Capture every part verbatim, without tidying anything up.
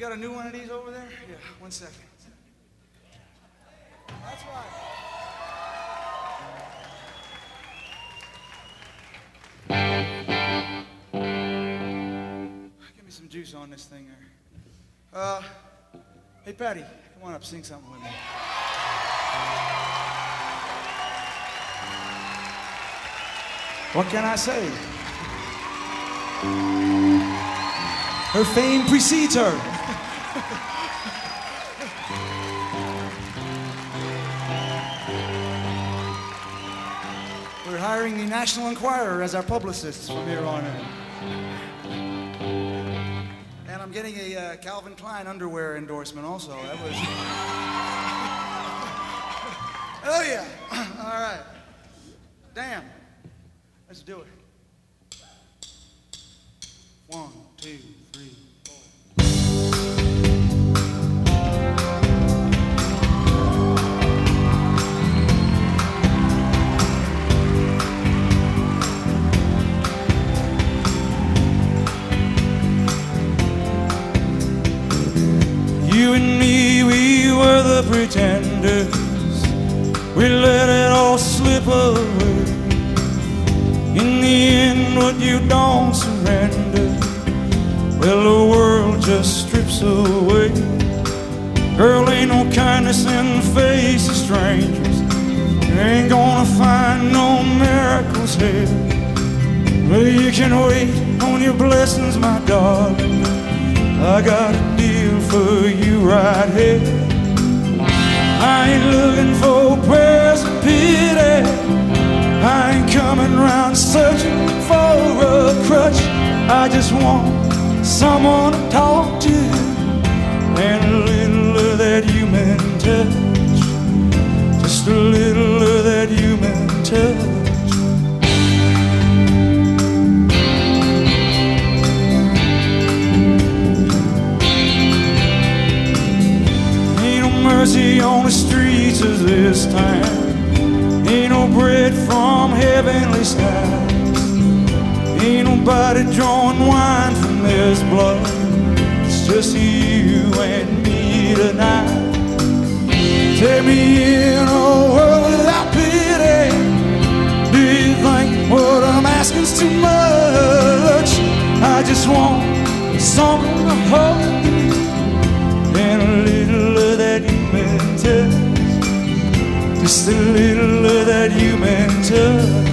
got a new one of these over there? Yeah, one second. That's right. Give me some juice on this thing there. Uh, hey, Patty, come on up, sing something with me. What can I say? Her fame precedes her. We're hiring the National Enquirer as our publicists from here on in. And I'm getting a uh, Calvin Klein underwear endorsement also. That was... Oh yeah. All right. Damn. Let's do it. One, two, three, four. You and me, we were the pretenders. We let it all slip away. In the end, what you don't surrender, well, the world just strips away. Girl, ain't no kindness in the face of strangers. You ain't gonna find no miracles here. Well, you can wait on your blessings, my darling. I got a deal for you right here. I ain't looking for prayers of pity. I ain't coming round searching for a crutch. I just want someone to talk to, and a little of that human touch. Just a little of that human touch. Ain't no mercy on the streets of this town. Ain't no bread from heavenly skies. Ain't nobody drawing wine from this blood. It's just you and me tonight. Take me in a world without pity. Do you think what I'm asking's too much? I just want someone to hold you, and a little of that human touch. Just a little of that human touch.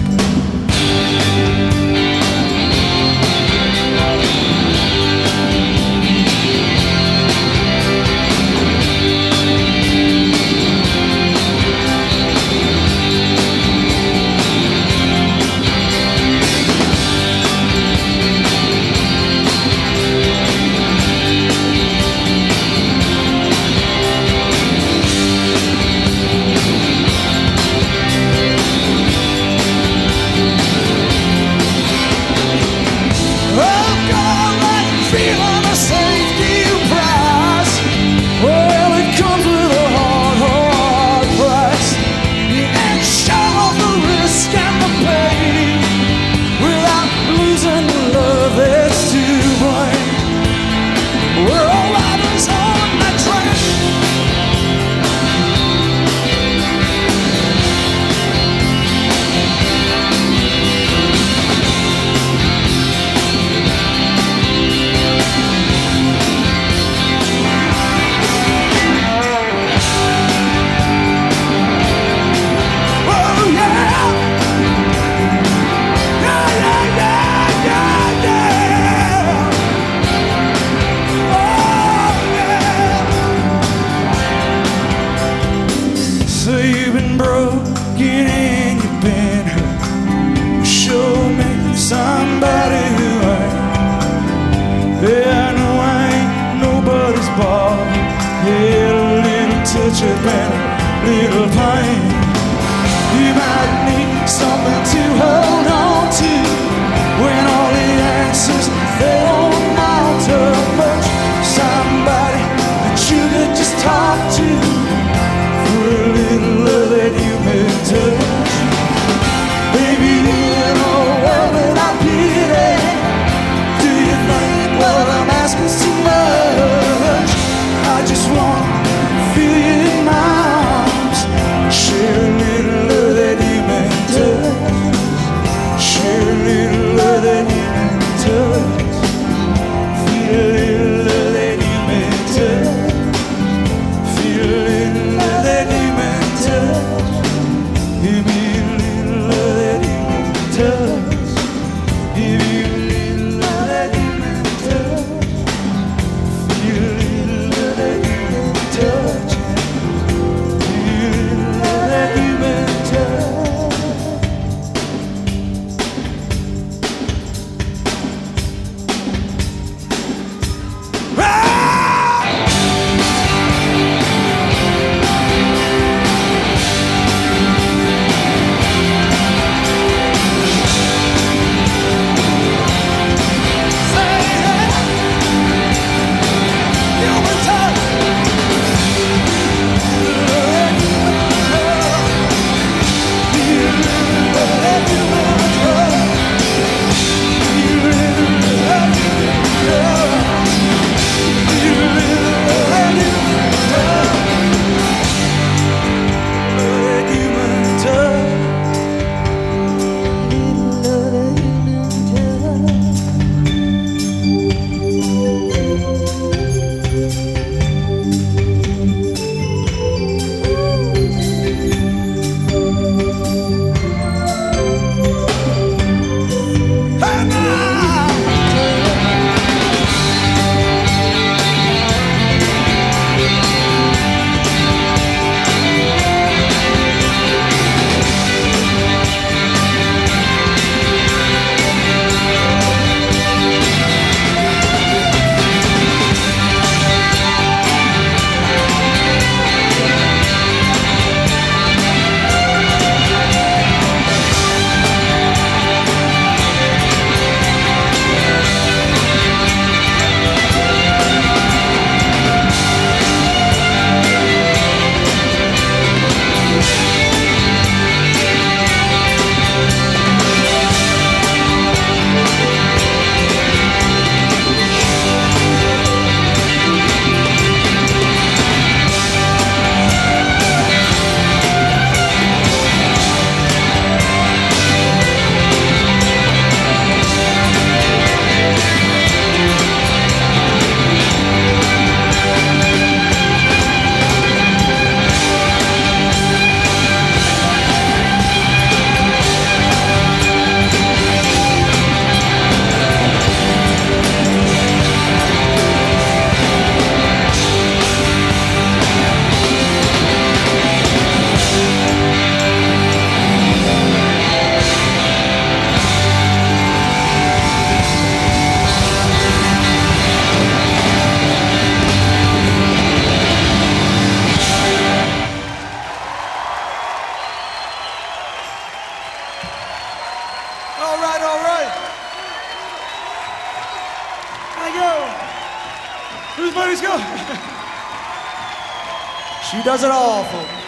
Asking too much. Whose buddies go? She does it all, folks.